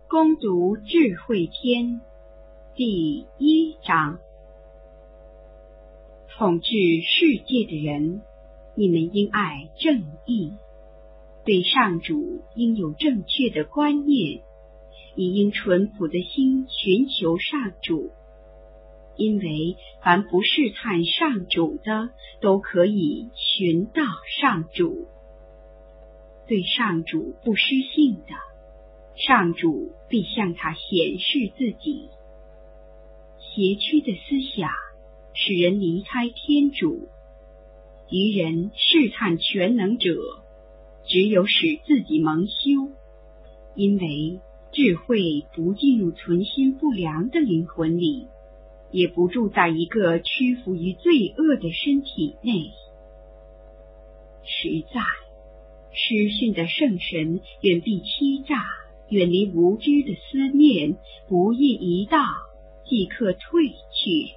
攻读智慧篇第1章。统治世界的人，你们应爱正义，对上主应有正确的观念，也应淳朴的心寻求上主，因为凡不试探上主的，都可以寻到上主。对上主不失信的，上主必向他显示自己。邪曲的思想使人离开天主，愚人试探全能者，只有使自己蒙羞，因为智慧不进入存心不良的灵魂里，也不住在一个屈服于罪恶的身体内。实在失训的圣神远避欺诈，远离无知的思念，不义一到，即刻退去。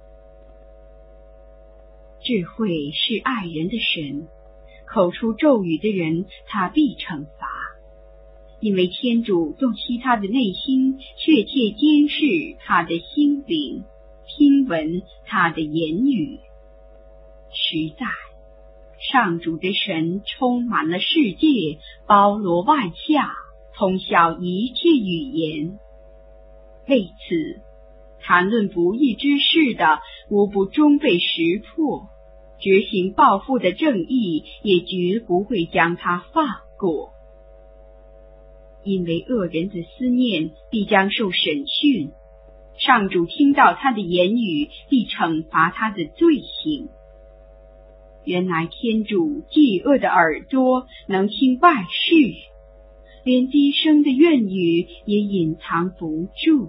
智慧是爱人的神，口出咒语的人他必惩罚，因为天主洞悉他的内心，确切监视他的心灵，听闻他的言语。实在上主的神充满了世界，包罗万象，通晓一切语言。为此，谈论不义之事的，无不终被识破；执行报复的正义，也绝不会将他放过。因为恶人的思念必将受审讯，上主听到他的言语，必惩罚他的罪行。原来天主嫉恶的耳朵能听万事，连低声的怨语也隐藏不住。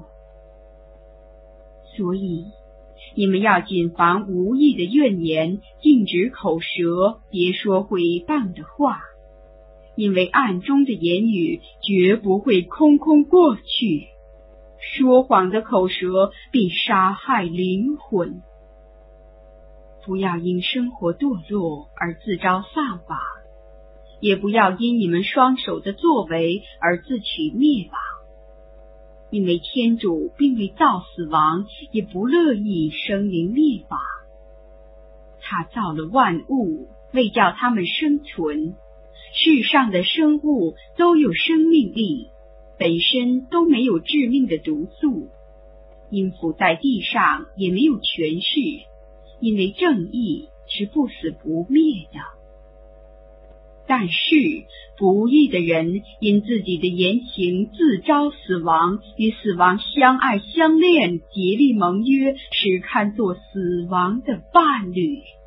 所以你们要谨防无益的怨言，禁止口舌，别说诽谤的话，因为暗中的言语绝不会空空过去，说谎的口舌必杀害灵魂。不要因生活堕落而自招丧亡，也不要因你们双手的作为而自取灭亡，因为天主并未造死亡，也不乐意生灵灭亡。他造了万物，为叫他们生存。世上的生物都有生命力，本身都没有致命的毒素，阴府在地上也没有权势，因为正义是不死不灭的。但是不义的人因自己的言行自招死亡，与死亡相爱相恋，竭力盟约，实堪作死亡的伴侣。